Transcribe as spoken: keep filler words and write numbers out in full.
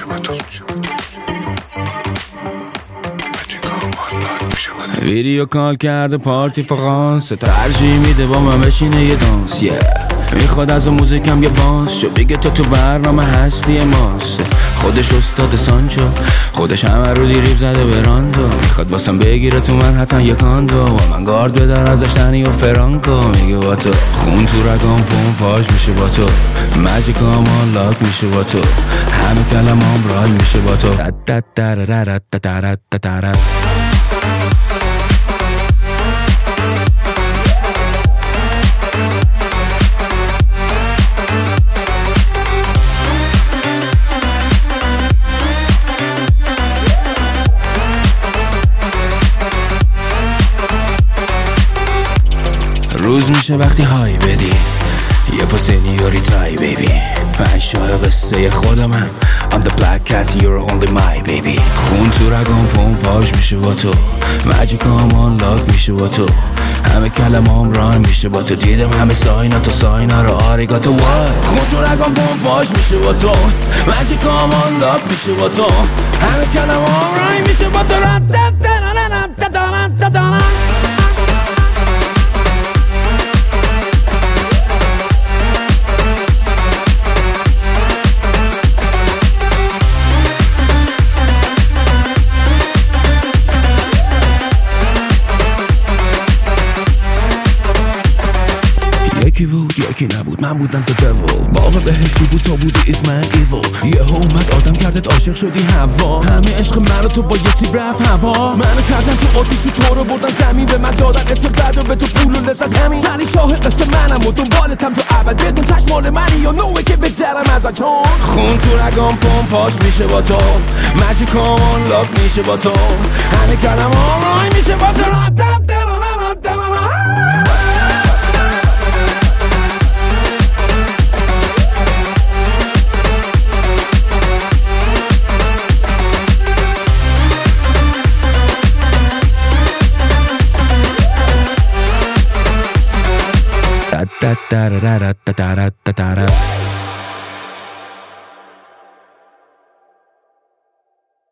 ویدیو کال کرده پارتی فرانسه، ترجیح میده با من بشینه یه دانس. yeah. میخواد از موزیکم یه بانس شو، بگه تو تو برنامه هستی ماست. خودش استاد سانچو، خودش همه رو دیریب زده براندو. میخواد باسم بگیره تو من حتی یه کاندو، و من گارد بدن ازش تنی و فرانکو. میگه با تو خون تو رگام پمپاژ میشه، با تو ماجیک آمان لاک میشه، با تو همه کلمام رای میشه، با تو روز میشه وقتی های بدی یه پا سنیوری تای بیبی. پنج شاه قصه خودم هم I'm the black cat, you're only my baby. خون تو رگام پمپاژ میشه با تو، ماجیک آمان لاک میشه با تو، همه کلمام رایم میشه با تو. دیدم همه ساینا تو ساینا رو آریگاتو وای. خون تو رگام پمپاژ میشه با تو، ماجیک آمان لاک میشه با تو، همه کلمام رایم میشه با تو. یکی بود یکی نبود، من بودم تو devil. باقی بهشتی بود تو بودی it's man evil. یه اومد آدم کردت عاشق شدی هوا، همه عشق من رو تو با یه تیب رفت هوا. منو کردن تو آتیشی تو رو بردن زمین، به من دادن اسم بد و به تو پول و لذت همین. تنی شاه قصه منم و دنبالتم تو ابد، بدون تشمال منی یا نوه که بگذرم ازت. چون خون تو رگام پمپاژ میشه با تو، ماجیک آمان لاک میشه با تو، همه کلمام رای میشه با تو. da da da da da da da da da da